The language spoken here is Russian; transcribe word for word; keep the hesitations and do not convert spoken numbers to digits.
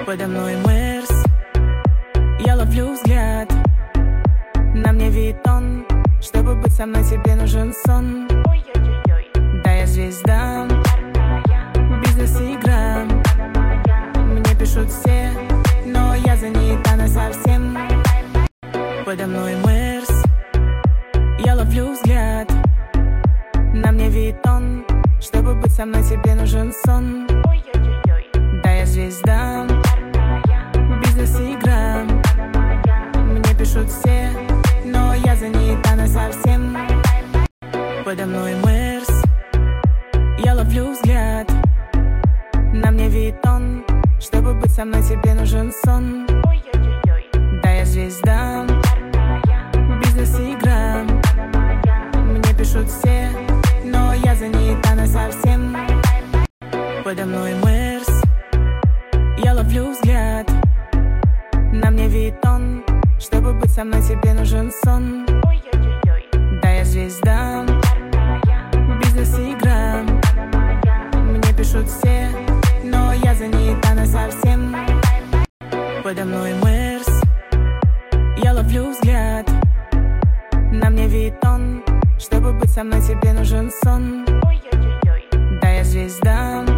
Подо мной Мерс, я ловлю взгляд. На мне Виттон, чтобы быть со мной, тебе нужен сон. Да, я звезда, бизнес-игра. Мне пишут все, но я занята насовсем. Подо мной Мерс, я ловлю взгляд. На мне Виттон, чтобы быть со мной, тебе нужен сон. Да, я звезда, бизнес-игра. Мне пишут все, но я занята насовсем. Подо мной Мерс, я ловлю взгляд. На мне Виттон, чтобы быть со мной, тебе нужен сон. Да, я звезда, бизнес-игра. Мне пишут все, но я занята насовсем. Подо мной Мерс, я ловлю взгляд. На мне Виттон, чтобы быть со мной, тебе нужен сон. Да, я звезда, бизнес-игра. Мне пишут все, но я занята насовсем. Подо мной Мерс, я ловлю взгляд. На мне Виттон, чтобы быть со мной, тебе нужен сон. Да, я звезда.